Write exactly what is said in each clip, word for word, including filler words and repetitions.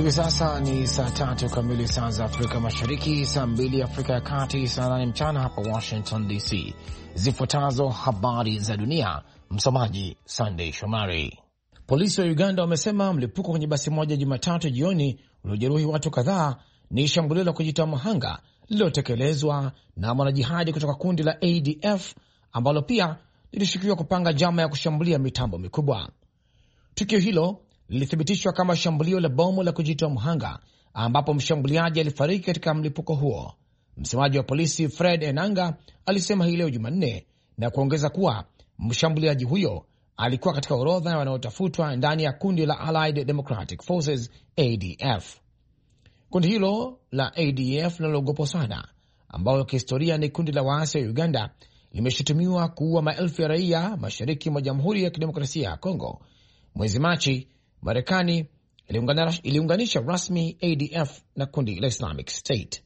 Hivi sasa ni saa tatu kamili saa za Afrika Mashariki, saa mbili Afrika ya Kati, saa nane mchana hapa Washington D C. Zifuatazo habari za dunia, msomaji Sunday Shomari. Polisi wa Uganda wamesema mlipuko kwenye basi moja Jumatatu jioni uliojeruhi watu kadhaa ni shambulio la kujitoa mhanga lililotekelezwa na wanajihadi kutoka kundi la A D F ambalo pia lilishukiwa kupanga njama ya kushambulia mitambo mikubwa. Tukio hilo lilithibitishwa kama shambulio la bomu la kujitoa mhanga ambapo mshambuliaji alifariki katika mlipuko huo. Msemaji wa polisi Fred Enanga alisema hii leo Jumanne na kuongeza kuwa mshambuliaji huyo alikuwa katika orodha ya wanaotafutwa ndani ya kundi la Allied Democratic Forces A D F. Kundi hilo la A D F linaloogopwa sana, ambalo kihistoria ni kundi la waasi wa Uganda, limeshutumiwa kuua maelfu ya raia mashariki mwa Jamhuri ya Kidemokrasia ya Kongo. Mwezi Machi, Marekani iliunganisha rasmi A D F na kundi la Islamic State.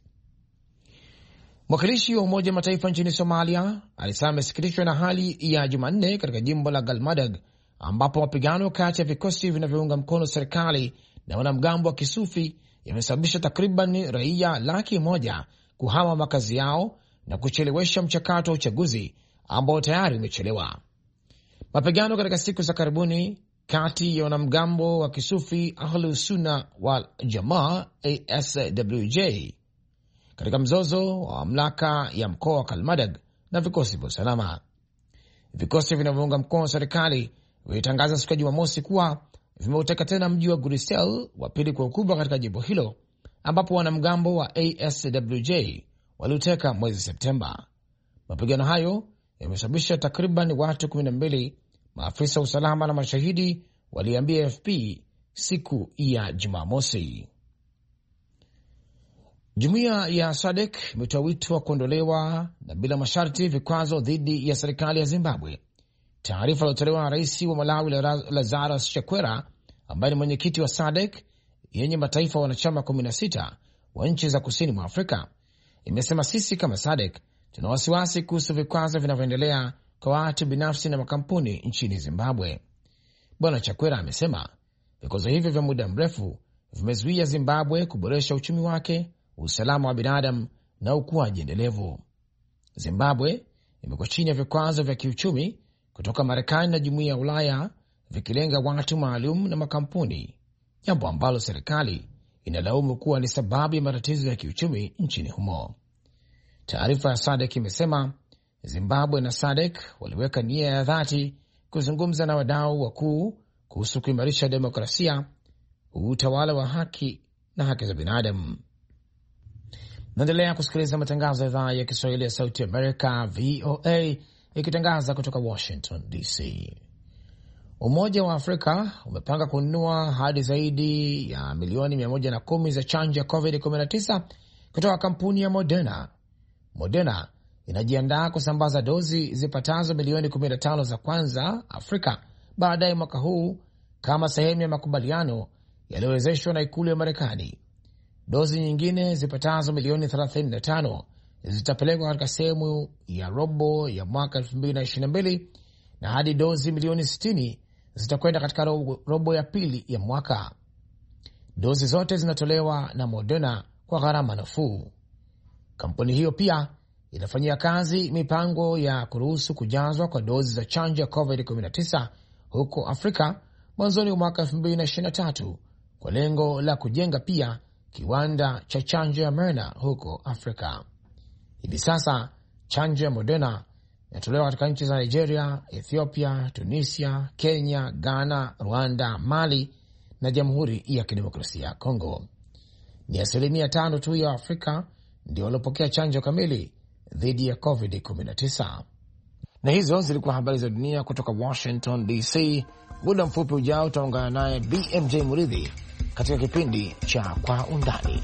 Mwakilishi wa Umoja Mataifa nchini Somalia alisema amesikitishwa na hali ya Jumanne katika jimbo la Galmadag ambapo mapigano kati ya vikosi vinavyounga mkono serikali na wanamgambo wa Kisufi yamesababisha takriban raia laki moja kuhama makazi yao na kuchelewesha mchakato wa uchaguzi ambao tayari umechelewa. Mapigano katika siku za karibuni kati ya wanamgambo wa Kisufi Ahlu Sunna wal Jamaa A S W J katika mzozo wa mamlaka ya mkoa wa Kalmadag na vikosi vya usalama. Vikosi vinavyounga mkono serikali vilitangaza siku ya Jumamosi kuwa vimeuteka tena mji wa Grisel, wa pili kwa ukubwa katika jimbo hilo, ambapo wanamgambo wa A S W J waliuteka mwezi Septemba. Mapigano hayo yamesababisha takriban watu kumi na mbili, maafisa wa usalama na mashahidi waliambia A F P siku ya Jumamosi. Jumuiya ya S A D C imetoa wito wa kuondolewa na bila masharti vikwazo dhidi ya serikali ya Zimbabwe. Taarifa iliyotolewa na rais wa Malawi Lazarus Chakwera, ambaye ni mwenyekiti wa S A D C yenye mataifa wanachama kumi na sita wa nchi za kusini mwa Afrika, imesema sisi kama S A D C tuna wasiwasi kuhusu vikwazo vinavyoendelea kwa watu binafsi na makampuni nchini Zimbabwe. Bwana Chakwera amesema vikwazo hivyo vya muda mrefu vimezuia Zimbabwe kuboresha uchumi wake, usalama wa binadamu na ukuaji endelevu. Zimbabwe imekuwa chini ya vikwazo vya kiuchumi kutoka Marekani na Jumuiya ya Ulaya vikilenga watu maalum na makampuni, jambo ambalo serikali inalaumu kuwa ni sababu ya matatizo ya kiuchumi nchini humo. Taarifa ya S A D C imesema Zimbabwe na S A D C waliweka nia ya dhati kuzungumza na wadau wakuu kuhusu kuimarisha demokrasia, utawala wa haki na haki za binadamu. Naendelea kusikiliza matangazo ya idhaa ya Kiswahili ya Sauti Amerika V O A ikitangaza kutoka Washington D C. Umoja wa Afrika umepanga kununua hadi zaidi ya milioni mia moja na kumi za chanjo ya COVID kumi na tisa kutoka kampuni ya Moderna. Moderna inajiandaa kusambaza dozi zipatazo milioni kumi na tano za kwanza Afrika baadaye mwaka huu kama sehemu ya makubaliano yaliyowezeshwa na ikulu ya Marekani. Dozi nyingine zipatazo milioni thelathini na tano zitapelekwa katika sehemu ya robo ya mwaka elfu mbili na ishirini na mbili na hadi dozi milioni sitini zitakwenda katika robo, robo ya pili ya mwaka. Dozi zote zinatolewa na Moderna kwa gharama nafuu. Kampuni hiyo pia inafanyia kazi mipango ya kuruhusu kujazwa kwa dozi za chanjo ya COVID kumi na tisa huko Afrika mwanzoni wa mwaka elfu mbili na ishirini na tatu kwa lengo la kujenga pia kiwanda cha chanjo ya Moderna huko Afrika. Hivi sasa chanjo ya Moderna inatolewa katika nchi za Nigeria, Ethiopia, Tunisia, Kenya, Ghana, Rwanda, Mali na Jamhuri ya Kidemokrasia ya Kongo. Ni asilimia tano tu ya Afrika ndio waliopokea chanjo kamili dhidi ya COVID kumi na tisa. Na hizo zilikuwa habari za dunia kutoka Washington D C. Muda mfupi ujao utaungana naye B M J Muridhi katika kipindi cha Kwa Undani.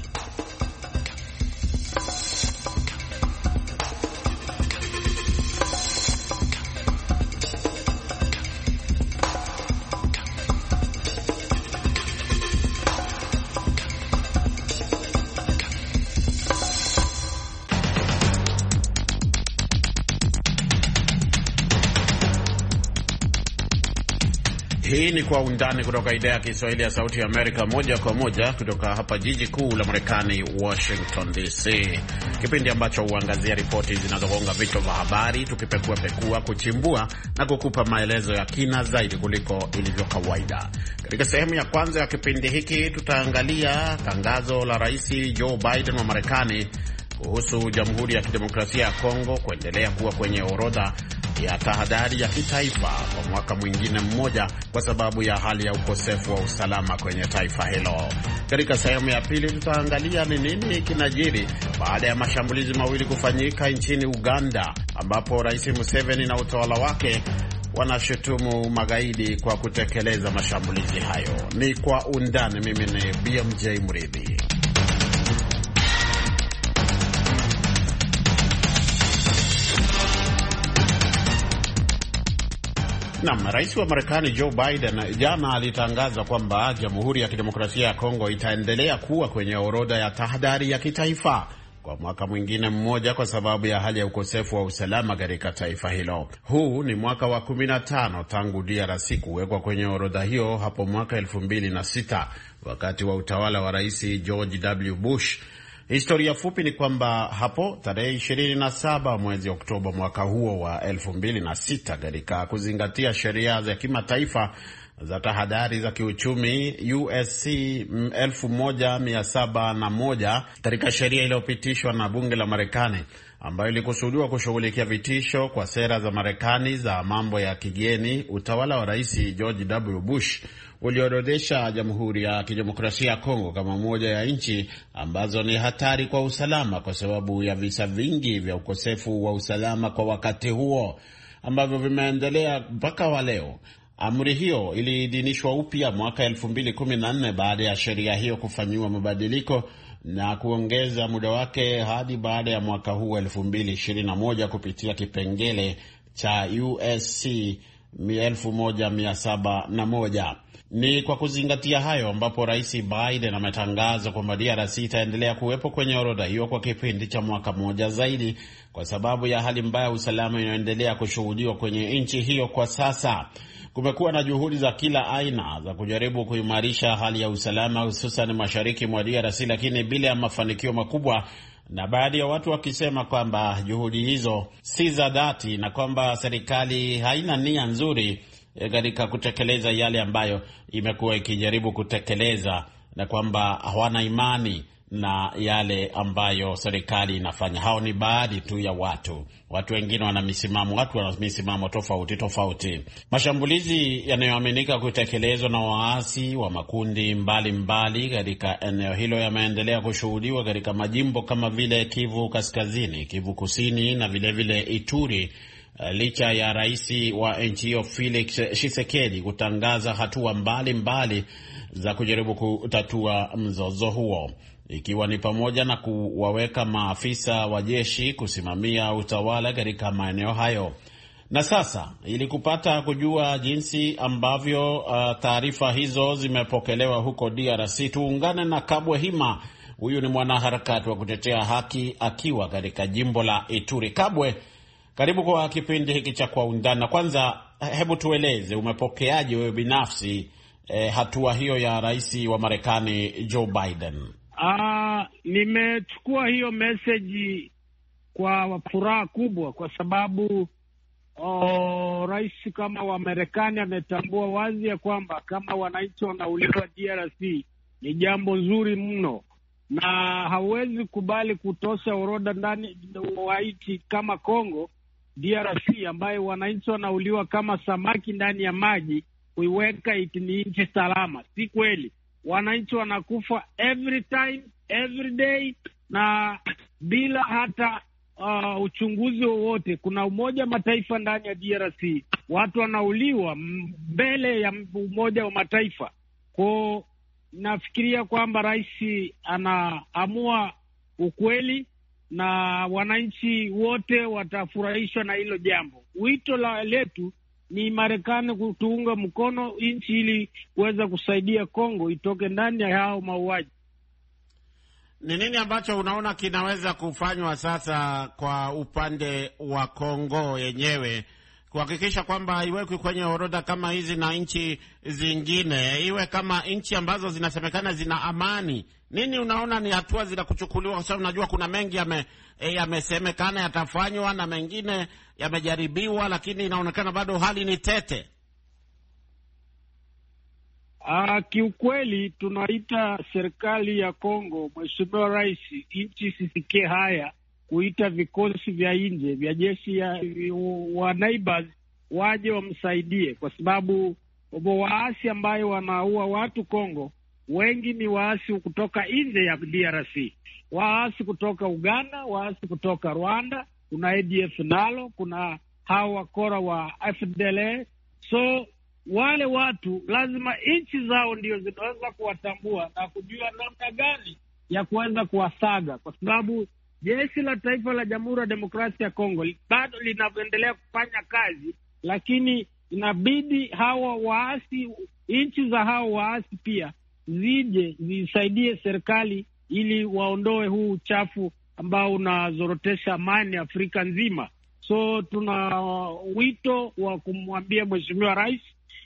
Hii ni Kwa Undani kutoka idhaa ya Kiswahili ya Sauti ya Amerika, moja kwa moja kutoka hapa jiji kuu la Marekani, Washington D C. Kipindi ambacho huangazia ripoti zinazogonga vichwa vya habari, tukipekua pekua, kuchimbua na kukupa maelezo ya kina zaidi kuliko ilivyo kawaida. Katika sehemu ya kwanza ya kipindi hiki tutaangalia tangazo la Rais Joe Biden wa Marekani kuhusu Jamhuri ya Kidemokrasia ya Kongo kuendelea kuwa kwenye orodha ya tahadhari ya kitaifa kwa mwaka mwingine mmoja kwa sababu ya hali ya ukosefu wa usalama kwenye taifa hilo. Katika sehemu ya pili tutaangalia ni nini kinajiri baada ya mashambulizi mawili kufanyika nchini Uganda, ambapo Rais Museveni na utawala wake wanashutumu magaidi kwa kutekeleza mashambulizi hayo. Ni Kwa Undani. Mimi ni B M J Mridhi. Naam, Rais wa Marekani Joe Biden jana alitangaza kwamba Jamhuri ya Kidemokrasia ya Kongo itaendelea kuwa kwenye orodha ya tahadhari ya kitaifa kwa mwaka mwingine mmoja kwa sababu ya hali ya ukosefu wa usalama katika taifa hilo. Huu ni mwaka wa kumi na tano tangu D R C kuwekwa kwenye orodha hiyo hapo mwaka elfu mbili na sita wakati wa utawala wa Rais George W. Bush. Historia fupi ni kwamba hapo tarehe ishirini na saba mwezi Oktoba mwaka huo wa elfu mbili na sita, katika kuzingatia sheria za kimataifa za tahadhari za kiuchumi U S C elfu moja mia saba na moja, katika sheria iliyopitishwa na bunge la Marekani ambayo ilikusudiwa kushughulikia vitisho kwa sera za Marekani za mambo ya kigeni, utawala wa Rais George W. Bush uliorodhesha Jamhuri ya Kidemokrasia ya Kongo kama moja ya nchi ambazo ni hatari kwa usalama kwa sababu ya visa vingi vya ukosefu wa usalama kwa wakati huo ambavyo vimeendelea mpaka wa leo. Amri hiyo iliidhinishwa upya mwaka elfu mbili kumi na nne baada ya sheria hiyo kufanyiwa mabadiliko na kuongeza muda wake hadi baada ya mwaka huu elfu mbili ishirini na moja kupitia kipengele cha U S C elfu moja mia saba na moja. Ni kwa kuzingatia hayo ambapo Rais Biden ametangaza kwamba D R C itaendelea kuwepo kwenye orodha hiyo kwa kipindi cha mwaka mmoja zaidi kwa sababu ya hali mbaya usalama inayoendelea kushuhudiwa kwenye nchi hiyo kwa sasa. Kumekuwa na juhudi za kila aina za kujaribu kuimarisha hali ya usalama hususan mashariki mwa D R C, lakini bila ya mafanikio makubwa, na baadhi ya watu wakisema kwamba juhudi hizo si za dhati na kwamba serikali haina nia nzuri katika kutekeleza yale ambayo imekuwa ikijaribu kutekeleza, na kwamba hawana imani na yale ambayo serikali inafanya. Hao ni baadhi tu ya watu. Watu wengine wana misimamo, watu wana misimamo tofauti tofauti. Mashambulizi yanayoaminika kutekelezwa na waasi wa makundi mbalimbali katika eneo hilo yameendelea kushuhudiwa katika majimbo kama vile Kivu Kaskazini, Kivu Kusini na vile vile Ituri, licha ya rais wa nchi hiyo Felix Tshisekedi kutangaza hatua mbalimbali za kujaribu kutatua mzozo huo, ikiwa ni pamoja na kuwaweka maafisa wa jeshi kusimamia utawala katika maeneo hayo. Na sasa, ili kupata kujua jinsi ambavyo uh, taarifa hizo zimepokelewa huko D R C, tuungane na Kabwe Hima. Huyu ni mwanaharakati wa kutetea haki akiwa katika jimbo la Ituri. Kabwe, karibu kwa kipindi hiki cha Kwa Undani. Kwanza hebu tueleze umepokeaje wewe binafsi eh, hatua hiyo ya rais wa Marekani Joe Biden? Ah, nimechukua hiyo message kwa furaha kubwa kwa sababu oh, rais kama wa Marekani ametambua wazi ya kwamba kama wananchi wanauliwa D R C ni jambo nzuri mno, na hawezi kubali kutosha orodha ndani wa nchi kama Kongo D R C ambayo wananchi wanauliwa kama samaki ndani ya maji, kuiweka iti ni nchi salama. Si kweli. Wananchi wanakufa every time, every day, na bila hata uh, uchunguzi wowote. Kuna Umoja Mataifa ndani ya D R C, watu wanauliwa mbele ya Umoja wa Mataifa. Kwa nafikiria kwamba rais anaamua ukweli na wananchi wote watafurahishwa na hilo jambo. Wito la letu ni Marekani kutuunga mkono nchi ili kuweza kusaidia Kongo itoke ndani ya hao mauaji. Ni nini ambacho unaona kinaweza kufanywa sasa kwa upande wa Kongo yenyewe kuhakikisha kwamba haiwekwi kwenye orodha kama hizi na nchi zingine, iwe kama nchi ambazo zinasemekana zina amani? Nini unaona ni hatua zila kuchukuliwa, kwa sababu unajua kuna mengi yame yamesemekana yatafanywa na mengine yamejaribiwa, lakini inaonekana bado hali ni tete. Ah, kiukweli tunaita serikali ya Kongo, Mheshimiwa Rais, nchi sisikie haya kuita vikosi vya nje vya jeshi ya wa neighbors waje wamsaidie, kwa sababu waasi ambayo wanaua watu Kongo wengi ni waasi kutoka nje ya D R C, waasi kutoka Uganda, waasi kutoka Rwanda, kuna A D F nalo, kuna hawa wakora wa F D L R. So wale watu lazima nchi zao ndio zinaweza kuwatambua na kujua namna gani ya kuweza kuwasaga, kwa sababu jeshi la taifa la Jamhuri ya Demokrasia ya Kongo bado linavyoendelea kufanya kazi, lakini inabidi hawa waasi, nchi za hawa waasi pia zije zisaidie serikali ili waondoe huu uchafu ambao unazorotesha amani Afrika nzima. So tuna wito wa kumwambia Mheshimiwa Rais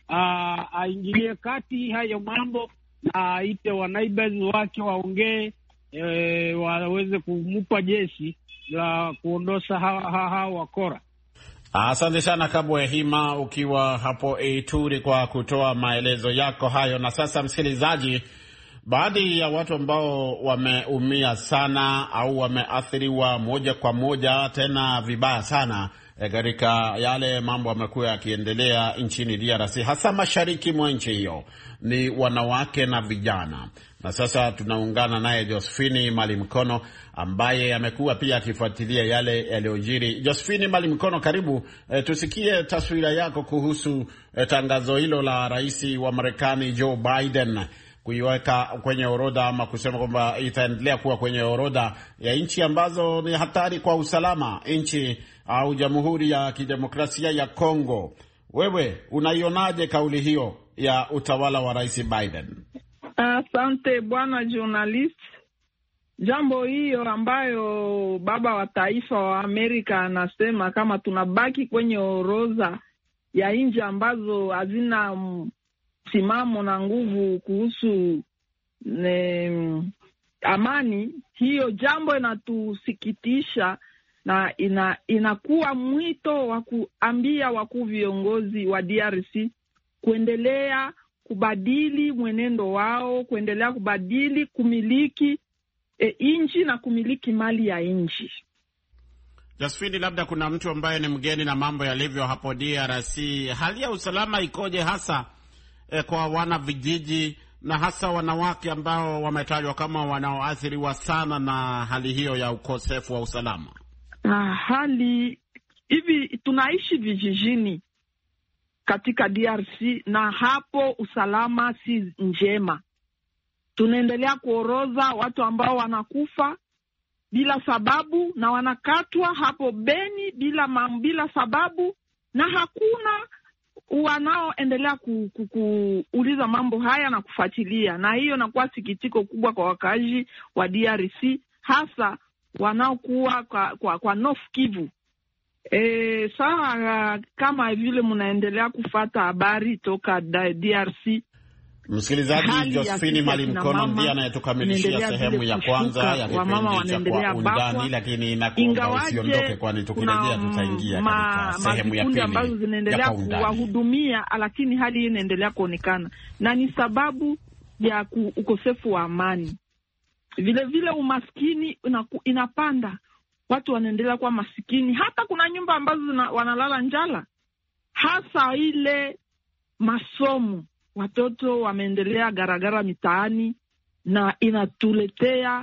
aingilie kati hayo mambo na aite wa neighbors wake waongee, e, waweze kumupa jeshi la kuondosha hawa ha, ha, wakora. Asante sana Kabwe Hima ukiwa hapo Ituri kwa kutoa maelezo yako hayo. Na sasa, msikilizaji, baadhi ya watu ambao wameumia sana au wameathiriwa moja kwa moja tena vibaya sana katika e, yale mambo yamekuwa yakiendelea nchini D R C, hasa mashariki mwa nchi hiyo, ni wanawake na vijana. Na sasa tunaungana naye Josephine Malimkono ambaye amekuwa pia akifuatilia yale yaliyojiri. Josephine Malimkono, karibu. E, tusikie taswira yako kuhusu e, tangazo hilo la rais wa Marekani Joe Biden kuiweka kwenye orodha, ama kusema kwamba itaendelea kuwa kwenye orodha ya nchi ambazo ni hatari kwa usalama, nchi au Jamhuri ya Kidemokrasia ya Kongo. Wewe unaionaje kauli hiyo ya utawala wa Rais Biden? Asante uh, bwana journalist. Jambo hiyo ambayo baba wa taifa wa Amerika anasema kama tunabaki kwenye orodha ya nchi ambazo hazina msimamo na nguvu kuhusu ne, amani, hiyo jambo inatusikitisha na ina, inakuwa mwito wa kuambia wakuu viongozi wa D R C kuendelea kubadili mwenendo wao, kuendelea kubadili kumiliki e, nchi na kumiliki mali ya nchi. Josephine, labda kuna mtu ambaye ni mgeni na mambo yalivyo hapo D R C, hali ya usalama ikoje hasa e, kwa wana vijiji na hasa wanawake ambao wametajwa kama wanaoathiriwa sana na hali hiyo ya ukosefu wa usalama? Ah, hali hivi, tunaishi vijijini katika D R C na hapo usalama si njema. Tunaendelea kuoroza watu ambao wanakufa bila sababu na wanakatwa hapo Beni bila bila sababu, na hakuna wanaoendelea ku, ku, kuuliza mambo haya na kufuatilia, na hiyo inakuwa sikitiko kubwa kwa wakazi wa D R C, hasa wanaokuwa kwa, kwa, kwa North Kivu. E, sawa, kama vile mnaendelea kufata habari toka D R C. Msikilizaji, Josephine Malimkono ndiye anayetukamilishia sehemu ya kwanza ya kipindi cha Kwa Undani, lakini nakuomba usiondoke, kwani tukirejea tutaingia katika sehemu ya pili ambazo zinaendelea kuwahudumia, lakini hali hii inaendelea kuonekana na ni sababu ya ukosefu wa amani. Vile vile umaskini inaku, inapanda, watu wanaendelea kuwa masikini, hata kuna nyumba ambazo wanalala njala, hasa ile masomo. Watoto wameendelea garagara mitaani na inatuletea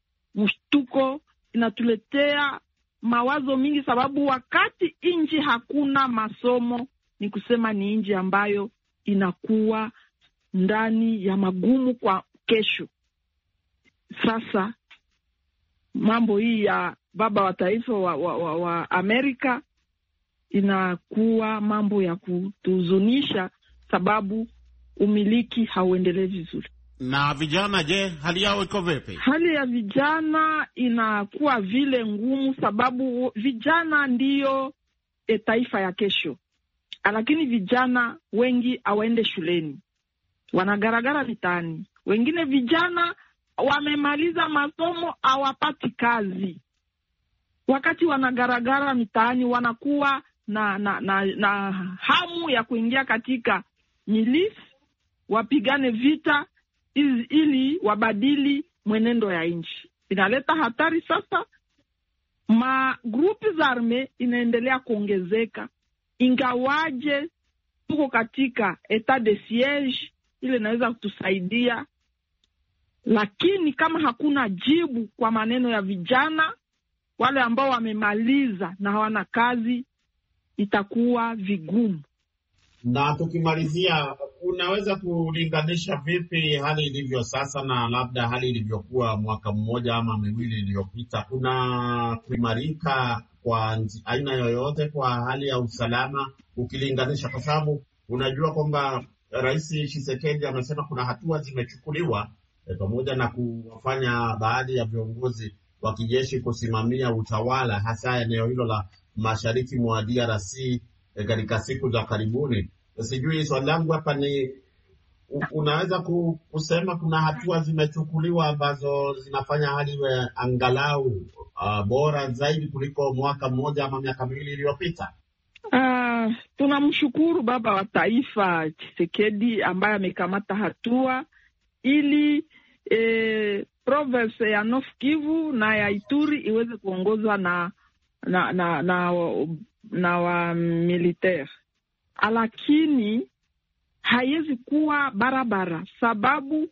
mshtuko, inatuletea mawazo mingi, sababu wakati nchi hakuna masomo ni kusema ni nchi ambayo inakuwa ndani ya magumu kwa kesho. Sasa mambo hii ya baba wa taifa wa, wa, wa, wa Amerika inakuwa mambo ya kutuzunisha, sababu umiliki hauendelee vizuri. Na vijana, je, hali yao iko vipi? Hali ya vijana inakuwa vile ngumu, sababu vijana ndiyo e, taifa ya kesho. lakini vijana wengi hawaende shuleni, wanagaragara mitaani. Wengine vijana wamemaliza masomo hawapati kazi. Wakati wanagaragara mitaani, wanakuwa na na, na na hamu ya kuingia katika milisi, wapigane vita ili, ili wabadili mwenendo ya nchi. Inaleta hatari sasa. Ma grupi za arme inaendelea kuongezeka, ingawaje tuko katika etat de siege, ile inaweza kutusaidia, lakini kama hakuna jibu kwa maneno ya vijana wale ambao wamemaliza na hawana kazi, itakuwa vigumu. Na tukimalizia, unaweza kulinganisha vipi hali ilivyo sasa na labda hali ilivyokuwa mwaka mmoja ama miwili iliyopita? Kuna kuimarika kwa aina yoyote kwa hali ya usalama ukilinganisha? Kwa sababu unajua kwamba Rais Tshisekedi amesema kuna hatua zimechukuliwa e, pamoja na kuwafanya baadhi ya viongozi wa kijeshi kusimamia utawala hasa eneo hilo la mashariki mwa D R C katika siku za karibuni. Sijui, swali langu hapa ni unaweza kusema kuna hatua zimechukuliwa ambazo zinafanya hali iwe angalau uh, bora zaidi kuliko mwaka mmoja ama miaka miwili iliyopita? Uh, tunamshukuru baba wa taifa Tshisekedi ambaye amekamata hatua ili eh, province ya North Kivu na ya Ituri iweze kuongozwa na na na na, na wa militaire, lakini haiwezi kuwa barabara, sababu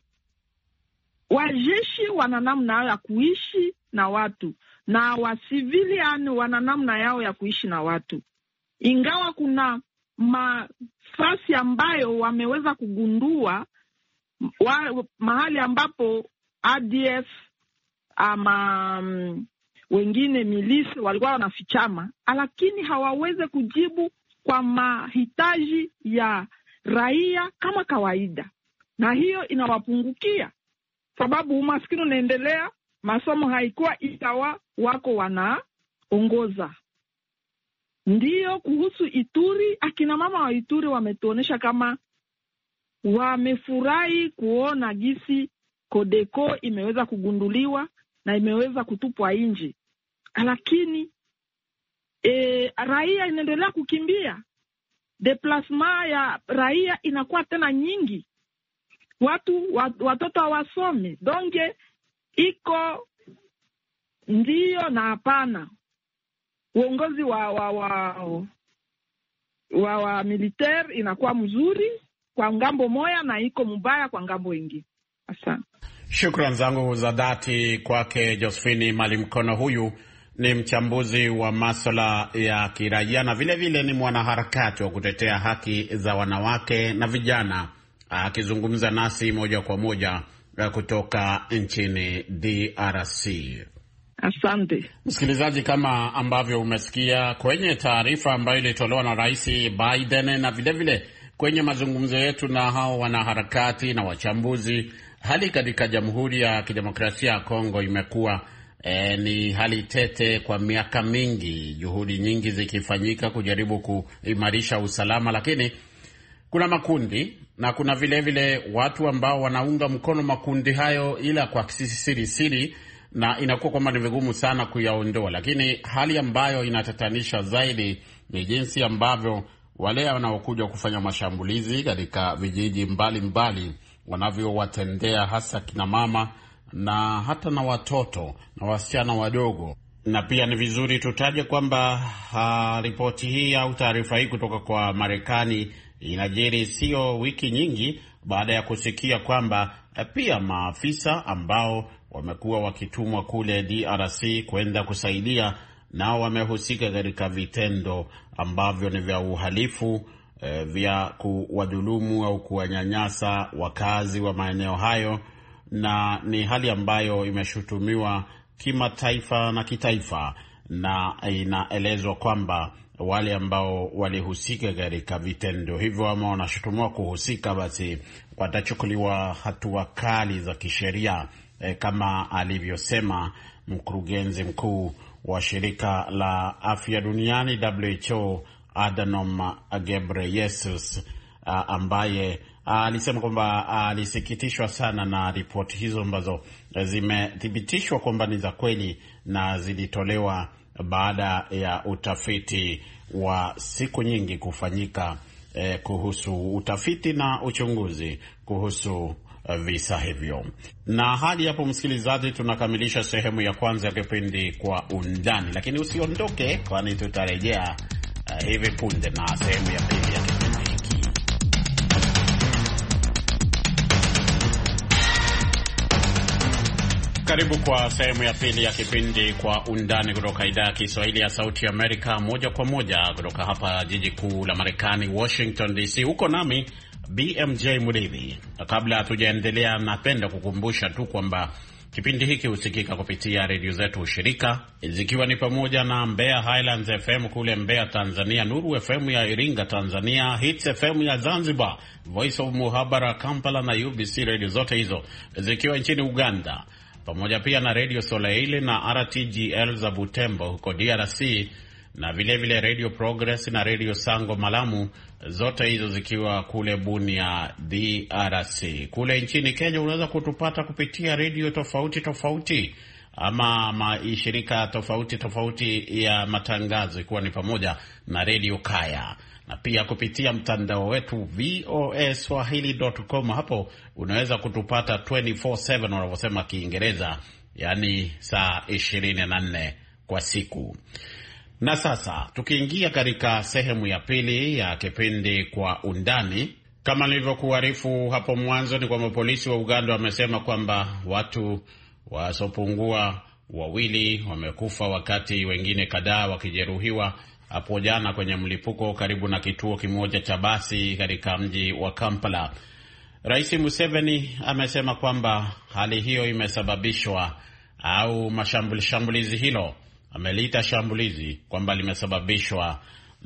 wajeshi wana namna yao ya kuishi na watu na wa civilian wana namna yao ya kuishi na watu. Ingawa kuna mafasi ambayo wameweza kugundua wa, mahali ambapo A D F ama um, wengine milisi walikuwa wanafichama, lakini hawaweze kujibu kwa mahitaji ya raia kama kawaida, na hiyo inawapungukia sababu umaskini unaendelea, masomo haikuwa ikawa wako wanaongoza. Ndiyo, kuhusu Ituri, akina mama wa Ituri wametuonesha kama wamefurahi kuona gisi Kodeko imeweza kugunduliwa na imeweza kutupwa nje, lakini e, raia inaendelea kukimbia. Deplasma ya raia inakuwa tena nyingi, watu wat, watoto hawasome. Donge iko ndiyo na hapana. Uongozi wa wa wa, wa, wa militaire inakuwa mzuri kwa ngambo moja na iko mbaya kwa ngambo nyingine. Asante. Shukrani zangu za dhati kwake Josephine Malimkono. Huyu ni mchambuzi wa masuala ya kiraia na vile vile ni mwanaharakati wa kutetea haki za wanawake na vijana, akizungumza nasi moja kwa moja kutoka nchini D R C. Asante. Msikilizaji, kama ambavyo umesikia kwenye taarifa ambayo ilitolewa na Rais Biden na vile vile kwenye mazungumzo yetu na hao wanaharakati na wachambuzi, hali katika Jamhuri ya Kidemokrasia ya Kongo imekuwa E, ni hali tete kwa miaka mingi, juhudi nyingi zikifanyika kujaribu kuimarisha usalama, lakini kuna makundi na kuna vile vile watu ambao wanaunga mkono makundi hayo ila kwa siri siri, na inakuwa kwamba ni vigumu sana kuyaondoa. Lakini hali ambayo inatatanisha zaidi ni jinsi ambavyo wale wanaokuja kufanya mashambulizi katika vijiji mbalimbali wanavyowatendea hasa kina mama na hata na watoto na wasichana wadogo. Na pia ni vizuri tutaje kwamba uh, ripoti hii au taarifa hii kutoka kwa Marekani inajiri sio wiki nyingi baada ya kusikia kwamba uh, pia maafisa ambao wamekuwa wakitumwa kule D R C kwenda kusaidia nao wamehusika katika vitendo ambavyo ni vya uhalifu uh, vya kuwadhulumu au kuwanyanyasa wakazi wa maeneo hayo, na ni hali ambayo imeshutumiwa kimataifa na kitaifa, na inaelezwa kwamba wale ambao walihusika katika vitendo hivyo ama wanashutumiwa kuhusika, basi watachukuliwa hatua kali za kisheria, e, kama alivyosema mkurugenzi mkuu wa shirika la afya duniani W H O Adhanom Ghebreyesus uh, ambaye alisema uh, kwamba alisikitishwa uh, sana na ripoti hizo ambazo zimethibitishwa kwamba ni za kweli na zilitolewa baada ya utafiti wa siku nyingi kufanyika eh, kuhusu utafiti na uchunguzi kuhusu uh, visa hivyo. Na hadi hapo, msikilizaji, tunakamilisha sehemu ya kwanza ya kipindi Kwa Undani, lakini usiondoke, kwani tutarejea uh, hivi punde na sehemu ya pili ya kipindi hiki. Karibu kwa sehemu ya pili ya kipindi Kwa Undani kutoka idhaa ya Kiswahili ya Sauti ya Amerika, moja kwa moja kutoka hapa jiji kuu la Marekani, Washington D C. Huko nami B M J Mridhi. Kabla hatujaendelea, napenda kukumbusha tu kwamba kipindi hiki husikika kupitia redio zetu ushirika, zikiwa ni pamoja na Mbeya Highlands F M kule Mbeya Tanzania, Nuru F M ya Iringa Tanzania, Hits F M ya Zanzibar, Voice of Muhabara Kampala na U B C radio, zote hizo zikiwa nchini Uganda, pamoja pia na Radio Soleil na R T G L za Butembo huko D R C, na vile vile Radio Progress na Radio Sango Malamu, zote hizo zikiwa kule Bunia D R C. Kule nchini Kenya unaweza kutupata kupitia radio tofauti tofauti ama maishirika tofauti tofauti ya matangazo, ikiwa ni pamoja na Radio Kaya, na pia kupitia mtandao wetu V O A Swahili dot com. Hapo unaweza kutupata twenty-four seven wanavyosema Kiingereza, yani saa ishirini na nne kwa siku. Na sasa tukiingia katika sehemu ya pili ya kipindi Kwa Undani, kama nilivyokuarifu hapo mwanzo, ni kwamba polisi wa Uganda wamesema kwamba watu wasiopungua wawili wamekufa wakati wengine kadhaa wakijeruhiwa hapo jana kwenye mlipuko karibu na kituo kimoja cha basi katika mji wa Kampala. Rais Museveni amesema kwamba hali hiyo imesababishwa au mashambulizi hilo ameliita shambulizi kwamba limesababishwa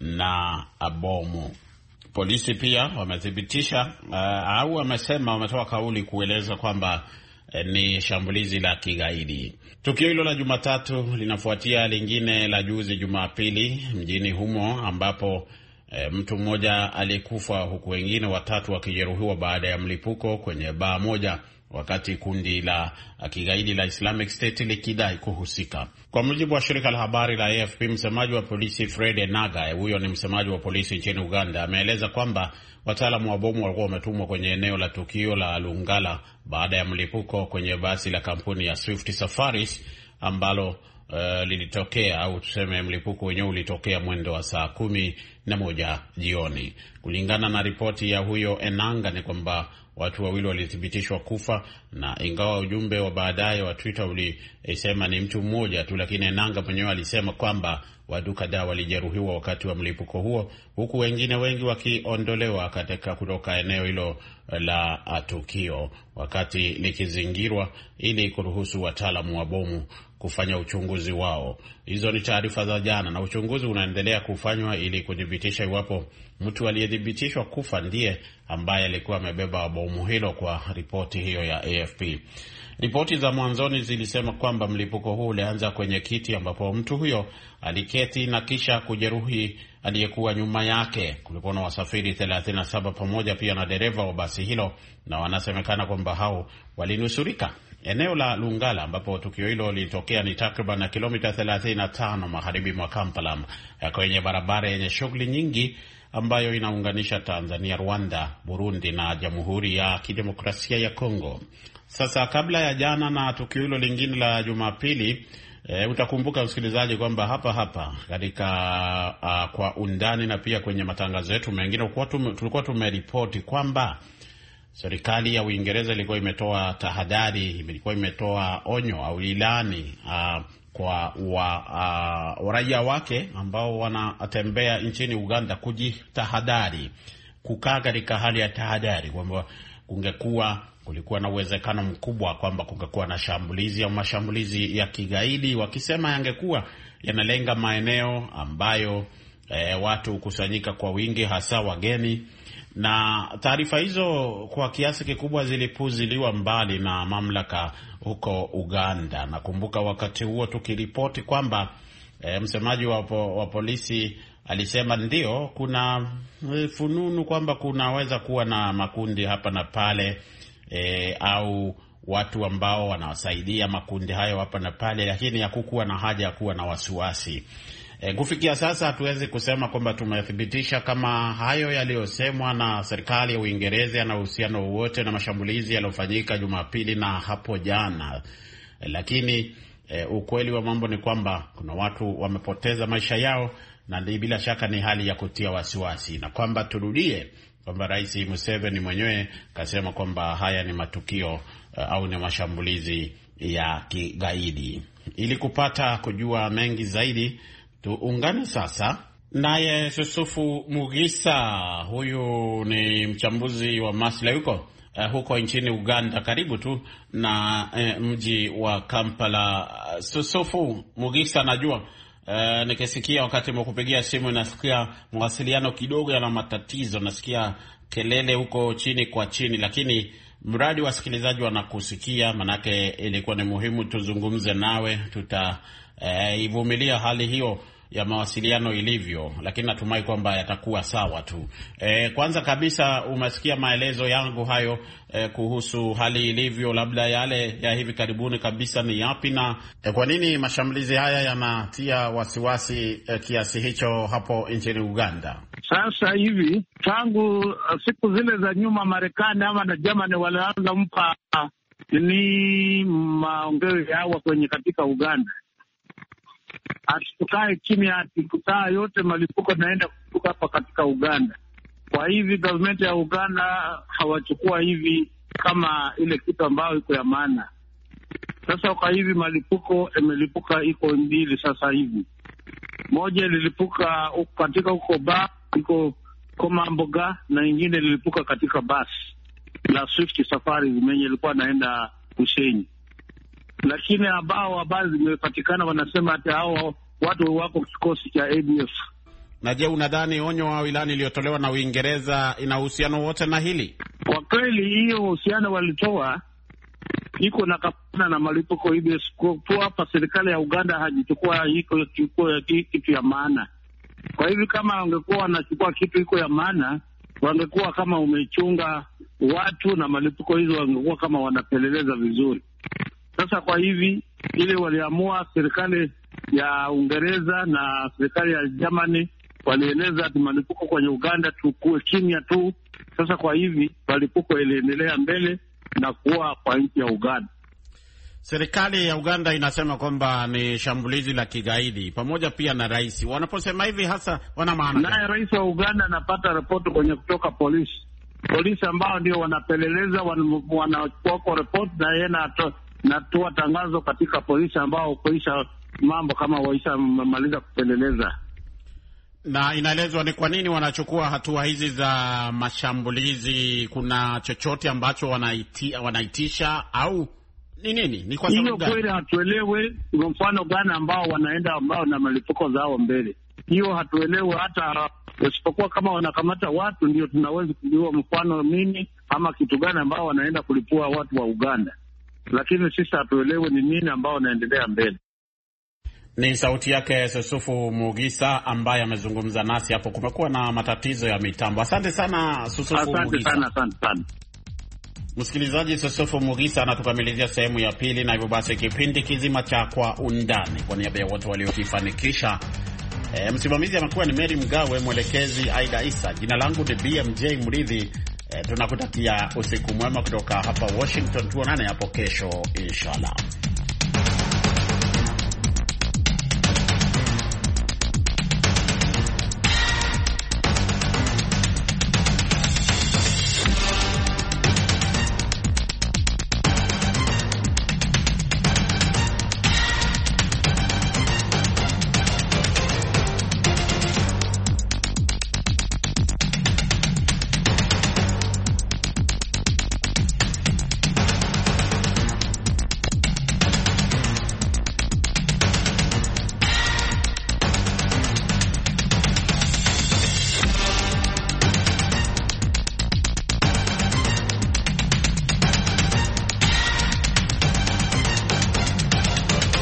na bomu. Polisi pia wamethibitisha uh, au wamesema, wametoa kauli kueleza kwamba eh, ni shambulizi la kigaidi. Tukio hilo la Jumatatu linafuatia lingine la juzi Jumapili mjini humo, ambapo eh, mtu mmoja alikufa huku wengine watatu wakijeruhiwa baada ya mlipuko kwenye baa moja, wakati kundi la kigaidi la Islamic State likidai kuhusika. Kwa mujibu wa shirika la habari la A F P, msemaji wa polisi Fred Enanga, huyo ni msemaji wa polisi nchini Uganda, ameeleza kwamba wataalamu wa bomu walikuwa wametumwa kwenye eneo la tukio la Lungala baada ya mlipuko kwenye basi la kampuni ya Swift Safaris ambalo uh, lilitokea, au tuseme mlipuko wenyewe ulitokea mwendo wa saa kumi na moja jioni. Kulingana na ripoti ya huyo Enanga ni kwamba watu wawili walithibitishwa kufa, na ingawa ujumbe wa baadaye wa Twitter ulisema ni mtu mmoja tu, lakini Enanga mwenyewe alisema kwamba watu kadhaa walijeruhiwa wakati wa mlipuko huo, huku wengine wengi wakiondolewa katika kutoka eneo hilo la tukio wakati likizingirwa ili kuruhusu wataalamu wa bomu kufanya uchunguzi wao. Hizo ni taarifa za jana, na uchunguzi unaendelea kufanywa ili kudhibitisha iwapo mtu aliyethibitishwa kufa ndiye ambaye alikuwa amebeba bomu hilo, kwa ripoti hiyo ya A F P. Ripoti za mwanzoni zilisema kwamba mlipuko huu ulianza kwenye kiti ambapo mtu huyo aliketi na kisha kujeruhi aliyekuwa nyuma yake. Kulikuwa na wasafiri thelathini na saba pamoja pia na dereva wa basi hilo, na wanasemekana kwamba hao walinusurika. Eneo la Lungala ambapo tukio hilo lilitokea ni takriban kilomita thelathini na tano magharibi mwa Kampala, kwenye barabara yenye shughuli nyingi ambayo inaunganisha Tanzania, Rwanda, Burundi na Jamhuri ya Kidemokrasia ya Kongo. Sasa kabla ya jana na tukio hilo lingine la Jumapili, e, utakumbuka msikilizaji kwamba hapa hapa katika uh, Kwa Undani na pia kwenye matangazo yetu mengine tulikuwa tumeripoti kwamba serikali ya Uingereza ilikuwa imetoa tahadhari, ilikuwa imetoa onyo au ilani uh, kwa wa, uh, raia wake ambao wanatembea nchini Uganda kujitahadhari, kukaa katika hali ya tahadhari, kwamba kungekuwa kulikuwa na uwezekano mkubwa kwamba kungekuwa na shambulizi au mashambulizi ya kigaidi, wakisema yangekuwa yanalenga maeneo ambayo e, watu kusanyika kwa wingi, hasa wageni. Na taarifa hizo kwa kiasi kikubwa zilipuziliwa mbali na mamlaka huko Uganda. Nakumbuka wakati huo tukiripoti kwamba e, msemaji wa, po, wa polisi alisema ndio kuna fununu kwamba kunaweza kuwa na makundi hapa na pale e, au watu ambao wanawasaidia makundi hayo hapa na pale, lakini hakukuwa na haja ya kuwa na wasiwasi. E, kufikia sasa hatuwezi kusema kwamba tumethibitisha kama hayo yaliyosemwa na serikali ya Uingereza yana uhusiano wowote na mashambulizi yaliyofanyika Jumapili na hapo jana. E, lakini e, ukweli wa mambo ni kwamba kuna watu wamepoteza maisha yao, na bila shaka ni hali ya kutia wasiwasi, na kwamba turudie kwamba Rais Museveni mwenyewe kasema kwamba haya ni matukio uh, au ni mashambulizi ya kigaidi. Ili kupata kujua mengi zaidi, tuungane sasa naye Yusufu Mugisa. Huyu ni mchambuzi wa maslahi huko uh, huko nchini Uganda, karibu tu na uh, mji wa Kampala. Yusufu Mugisa, najua Uh, nikisikia wakati mkupigia simu nasikia mawasiliano kidogo yana matatizo, nasikia kelele huko chini kwa chini, lakini mradi wasikilizaji wanakusikia, manake ilikuwa ni muhimu tuzungumze nawe. Tutaivumilia uh, hali hiyo ya mawasiliano ilivyo, lakini natumai kwamba yatakuwa sawa tu. E, kwanza kabisa umesikia maelezo yangu hayo e, kuhusu hali ilivyo, labda yale ya hivi karibuni kabisa ni yapi, na e, kwa nini mashambulizi haya yanatia wasiwasi e, kiasi hicho hapo nchini Uganda? Sasa hivi tangu uh, siku zile za nyuma Marekani ama na Germany walianza mpa uh, ni maongeo yao kwenye katika Uganda. Atukae kimya, atikutaa yote malipuko naenda kutoka hapa katika Uganda. Kwa hivi government ya Uganda hawachukua hivi kama ile kitu ambayo iko ya maana. Sasa kwa hivi malipuko imelipuka iko mbili sasa hivi. Moja lilipuka katika huko ba iko koma mboga, na nyingine lilipuka katika bus la Swift Safari zimenye ilikuwa naenda Kushenyi. Lakini ambao habari zimepatikana wanasema hata hao watu wako kikosi cha A D F. Na je, unadhani onyo wa wilani iliyotolewa na Uingereza ina uhusiano wote na hili? Kwa kweli hiyo uhusiano walitoa iko na kapana na malipuko hivi. Kwa hapa serikali ya Uganda hajichukua iko kitu ya maana. Kwa hivi kama wangekuwa wanachukua kitu iko ya maana, wangekuwa kama umechunga watu na malipuko hizo, wangekuwa kama wanapeleleza vizuri. Sasa kwa hivi ile waliamua serikali ya Uingereza na serikali ya Germany walieleza ati malipuko kwenye Uganda tukue kimya tu. Sasa kwa hivi malipuko iliendelea mbele na kuwa kwa nchi ya Uganda. Serikali ya Uganda inasema kwamba ni shambulizi la kigaidi, pamoja pia na rais. Wanaposema hivi hasa wana maana gani? Naye rais wa Uganda anapata ripoti kwenye kutoka polisi. Polisi ambao ndio wanapeleleza wanachukua report na yeye anato natoa tangazo katika polisi ambao kuisha mambo kama waisha maliza kupeleleza. Na inaelezwa ni kwa nini wanachukua hatua hizi za mashambulizi? Kuna chochote ambacho wanaiti, wanaitisha au ni nini? Ni kwa sababu gani? Hiyo kweli hatuelewe. Kwa mfano gani ambao wanaenda ambao na malipuko zao mbele, hiyo hatuelewe. Hata isipokuwa kama wanakamata watu ndio tunaweza kujua mfano nini ama kitu gani ambao wanaenda kulipua watu wa Uganda, lakini sisi hatuelewe ni nini ambao wanaendelea mbele. Ni sauti yake Yusufu Mugisa ambaye amezungumza nasi hapo. Kumekuwa na matatizo ya mitambo. Asante sana Yusufu Mugisa. Asante sana, asante sana. Msikilizaji, Yusufu Mugisa anatukamilizia sehemu ya pili, na hivyo basi kipindi kizima cha Kwa Undani, kwa niaba ya wote waliokifanikisha, e, msimamizi amekuwa ni Mary Mgawe, mwelekezi Aida Isa, jina langu ni B M J Mridhi. E, tunakutakia usiku mwema kutoka hapa Washington. Tuonane hapo kesho inshallah.